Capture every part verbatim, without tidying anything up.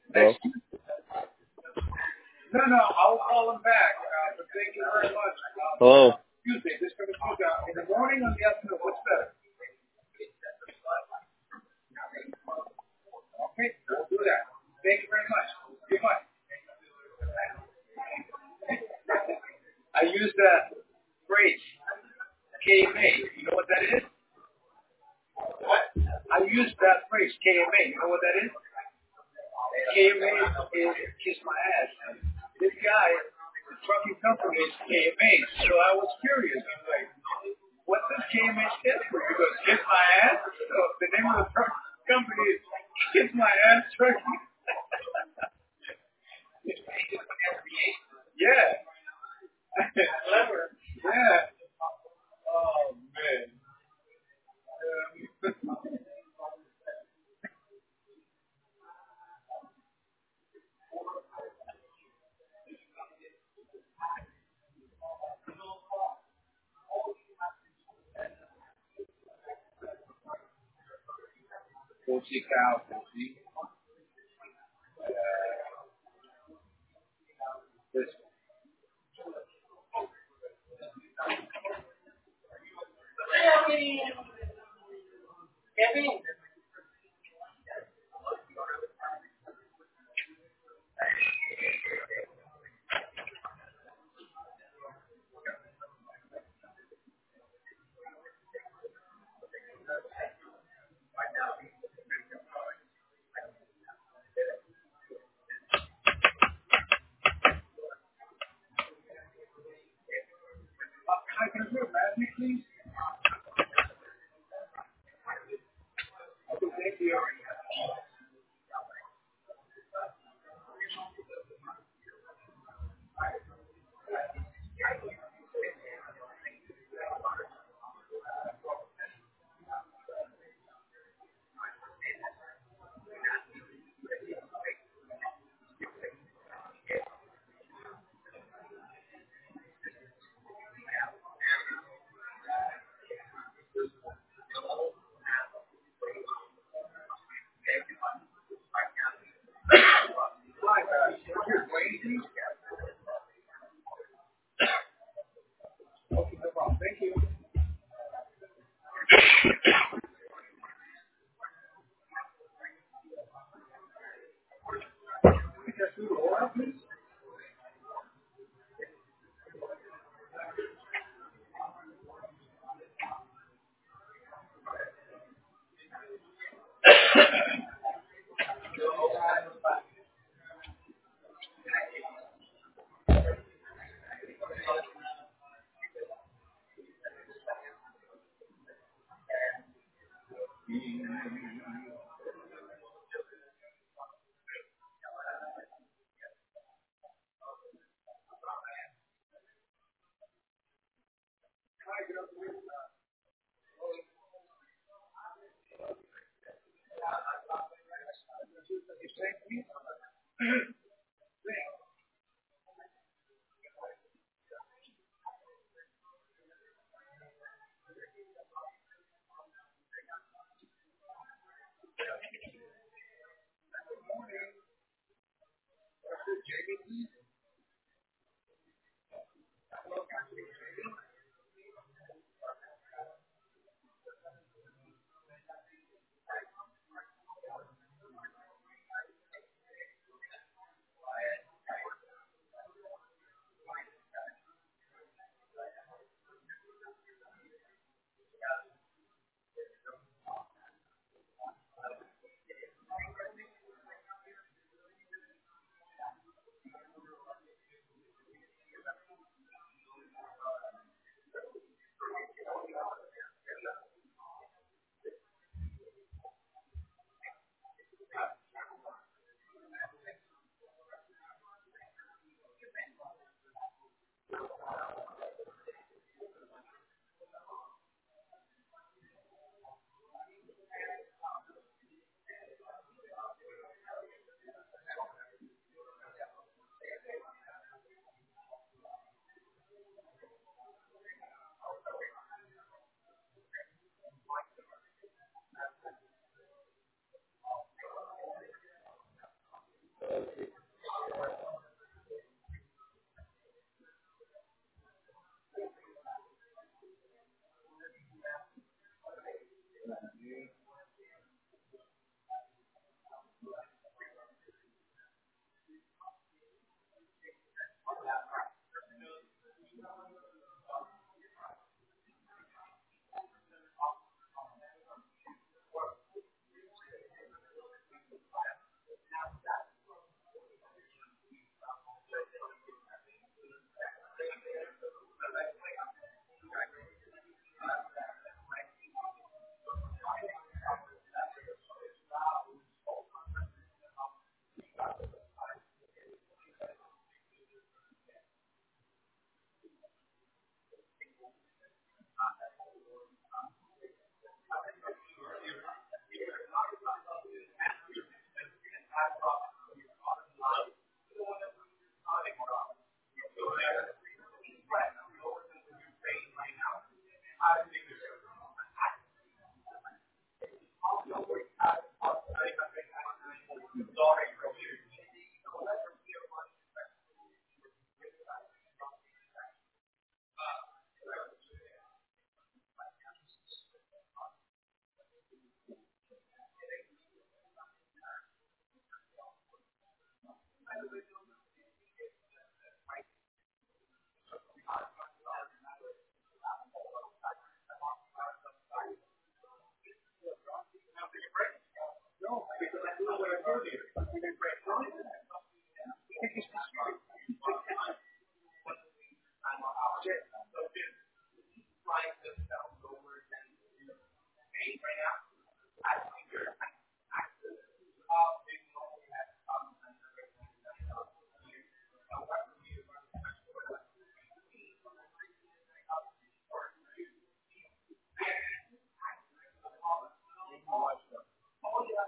Hello? No, no, I'll call him back. Uh, but thank you very much. Uh, Hello? Tuesday, this going to Tuesday. In the morning or the afternoon, what's better? Okay, we'll do that. Thank you very much. Goodbye. I use that phrase, K M A. You know what that is? What? I use that phrase, K M A. You know what that is? K M A is kiss my ass. This guy, the trucking company is K M A. So I was curious. I'm like, what does K M A stand for? He goes, kiss my ass? So the name of the truck company is Kiss My Ass Trucking. Yeah. Clever. Yeah. Oh, man. Pussy cow, pussy. This. Kevin. Hi, can I do a magic, please? Okay, thank you. Hi, uh, you're Wayne, okay, no problem. Thank you. Can I do the order, please?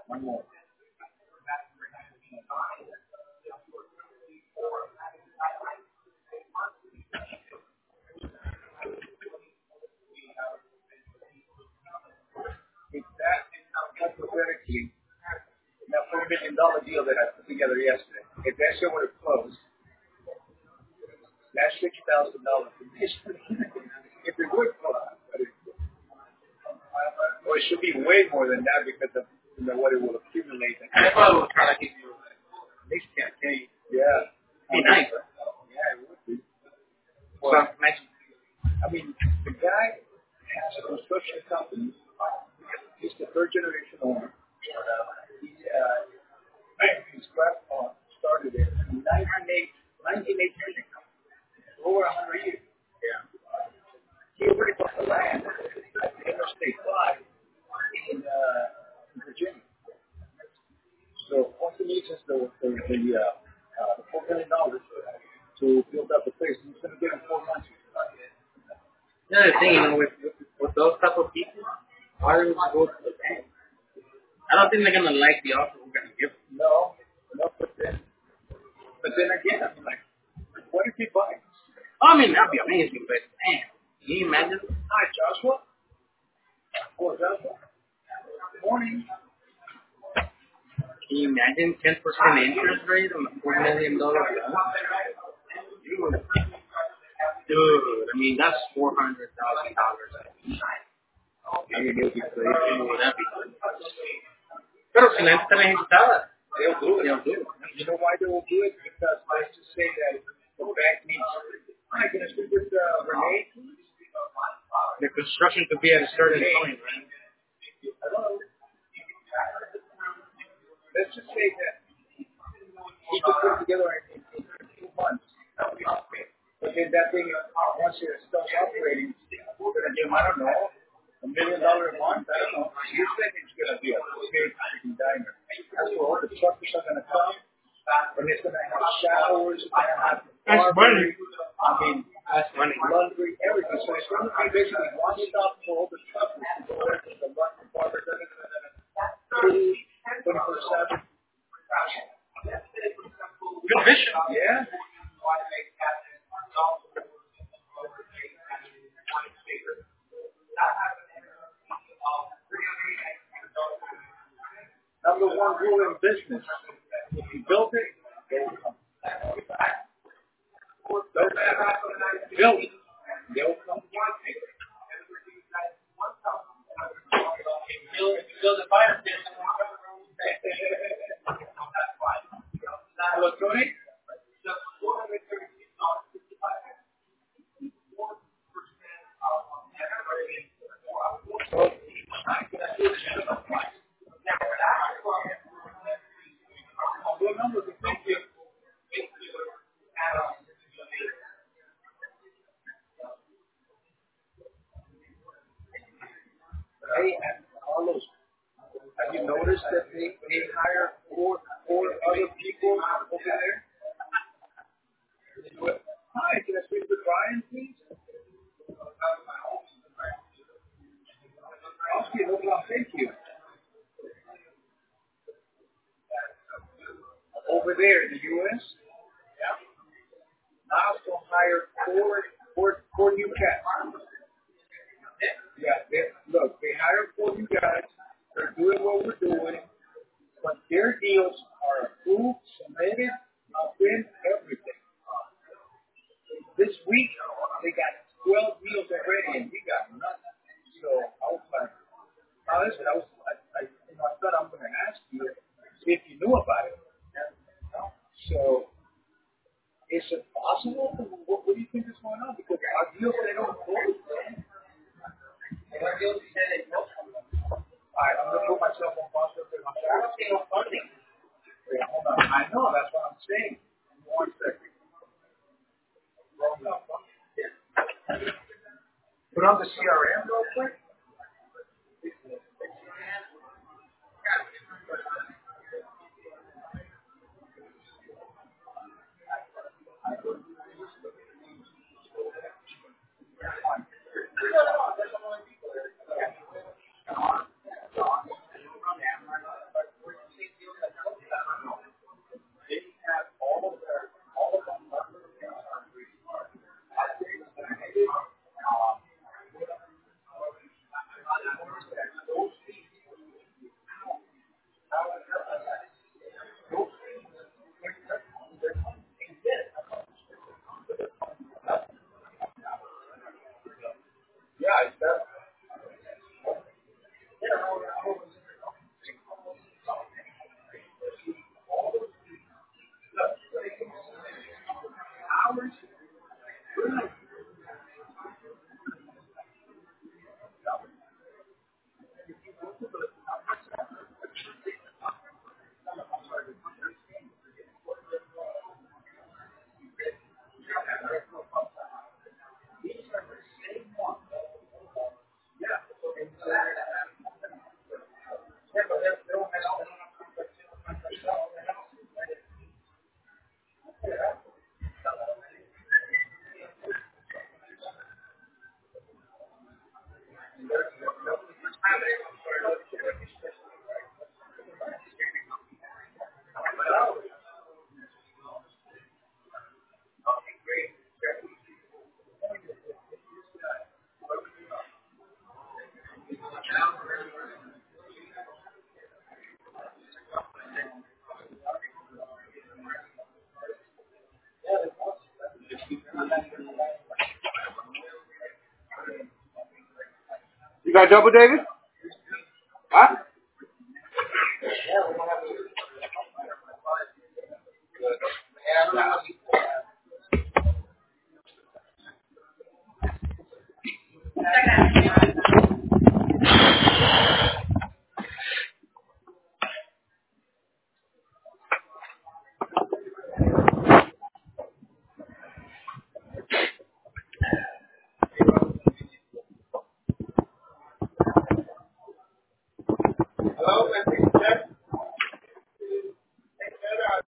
One more. If that, hypothetically, that four million dollar deal that I put together yesterday, if that shit would have closed, that's six thousand dollars commission. If it would close, or it should be way more than that because of you know what it will accumulate. I thought it was trying to give you at least ten K. Yeah. Be nice. Yeah, it would be. Well, so, imagine. I mean, the guy has a construction company. He's the third generation owner. He, uh, his grandpa started it in nineteen eighty, over a hundred years. Yeah. He already bought the land at the Interstate five in, uh, in Virginia. So all he needs is the the, the uh, uh, four million dollars to build up the place. He's going to give him four months. Another thing, you know, with, with, with those type of people, why do we go to the bank? I don't think they're gonna like the offer we're gonna give them. No, no, but then, but then again, I'm like, what if he buys? I mean, that'd be amazing, but man, can you imagine? Hi, Joshua. Oh, Joshua. Good morning. Can you imagine ten percent interest rate on a four million dollar loan? Dude, dude, I mean that's four hundred thousand dollars. I mean, it would be crazy. That'd be good. Pero si la gente está necesitada, They'll do it. they'll do it. You know why they will do it? Because let's just say that the bank needs. Hi, can I speak with uh, Renee? The construction could be at a certain point, right? Hello. Let's just say that he could put it together in, in, in two months. But then that thing, once it starts operating, we're going to give him, I don't know, a million dollars a month. I don't know. You think it's going to be a big freaking diner. That's where all the truckers are going to come. And it's going to have showers. It's going to have That's money. I mean, That's money. laundry, everything. So it's going to be basically one stop for all the truckers to go there to the laundry barber, food, twenty-four seven. Good vision. Yeah. Number one rule in business: if you build it, they will come. Don't build it, they'll come. Build a fire pit. Hello, Tony. What number do you think you? Hey, Carlos, have you noticed that they, they hire four, four other people over there? Hi, can I speak with Brian, please? Okay, no problem. Thank you. Over there in the U S, now to hire four, four, four new cats. Yeah, they, look, they hire four new guys. They're doing what we're doing, but their deals are approved, submitted, approved, everything. This week, they got twelve deals already, and we got nothing. So I was like, now listen, I was, I, I, you know, I thought I'm going to ask you see if you knew about it. So, is it possible? What, what do you think is going on? Because our deals, they don't close. Our deals, they don't close. All right, I'm going to put myself on pause. Yeah, hold on. I know, that's what I'm saying. One second. Put on the C R M real quick. got double, David? Huh? Hello?